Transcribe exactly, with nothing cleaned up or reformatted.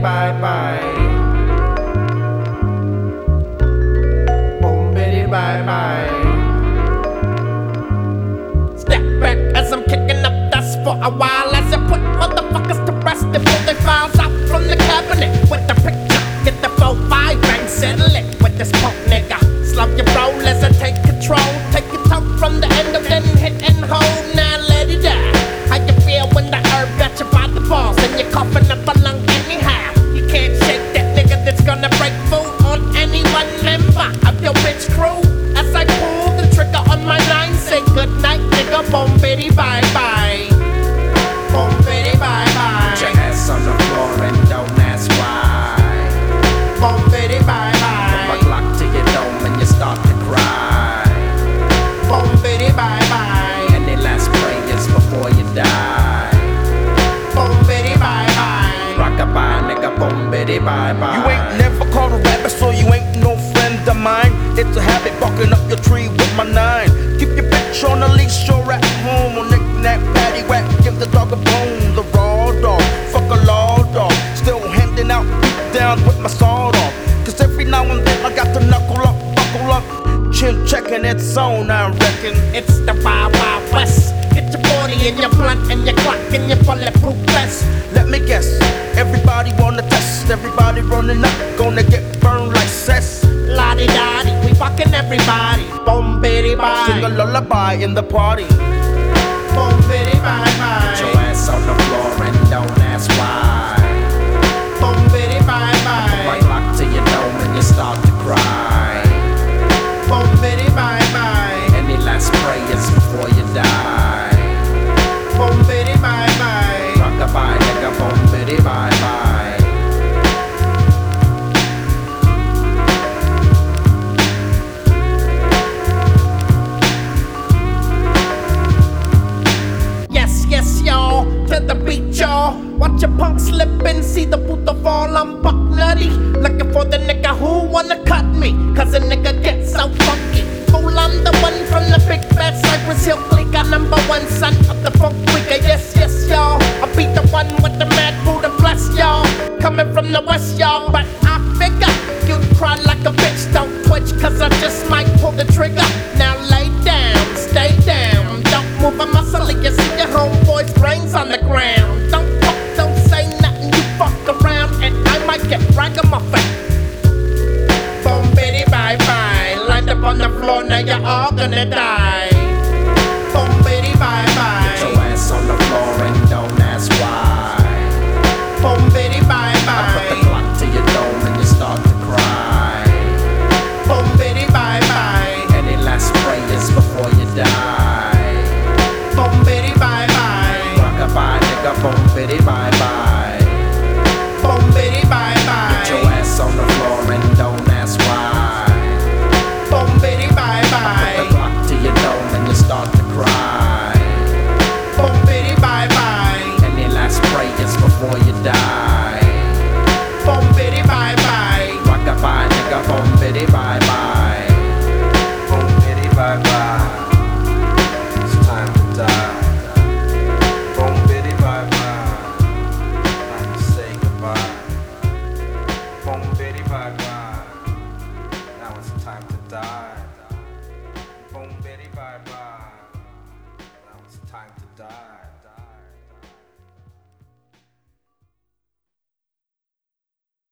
bye bye. Boom bitty bye bye. Step back as I'm kicking up dust for a while, as I put motherfuckers to rest and pull their files out from the cabinet with the picture. Get the four five bang, settle it with this punk nigga. Slow your roll as I take control. Take your toe from the end of then hit and hold. Now let it die. How you feel when the herb got you by the balls and you're coughing up a lung anyhow? You can't shake that nigga that's gonna break food on any one member of your bitch crew. As I pull the trigger on my line, say good night, nigga. Boom bitty bye bye. Boom bitty bye bye. Put your ass on the floor and don't ask why. Boom bitty bye bye. Put my Glock to your dome and you start to cry. Boom bitty bye bye. Any last prayers before you die? Boom bitty bye bye. Rockabye, nigga, boom bitty bye bye. You ain't never caught a rabbit, so you ain't no friend of mine. It's a habit barking up your tree with my nine. Keep your bitch on the leash, you're at home. On knick-knack, paddywhack, give the dog a bone. The raw dog, fuck a law dog. Still handing out beat downs with my sword off. Cause every now and then I got to knuckle up, buckle up. Chin checking its on, I reckon. It's the Wild Wild West. Get your forty and your blunt and your clock and your bulletproof vest. Let me guess, everybody wanna test. Everybody running up, gonna get burned like cess. Lottie dottie, we fucking everybody. Boom bitty bye. Sing a lullaby in the party. Boom bitty bye bye. Put your ass on the floor and don't ask why. Boom bitty bye bye. Put my Glock to your dome and you start to cry. Boom bitty bye bye. Any last prayers before you die? Boom bitty bye bye. Rockabye, nigga, boom bitty bye bye. Yes, yes, y'all, to the beat, y'all. Watch a punk slip and see the puto fall. I'm buck nutty, looking for the nigga who wanna cut me. Cause a nigga gets so funky. Fool, I'm the one from the big bad Cypress Hill clique. I'm number one son of the funk quicker. Yes, yes, y'all, I beat the one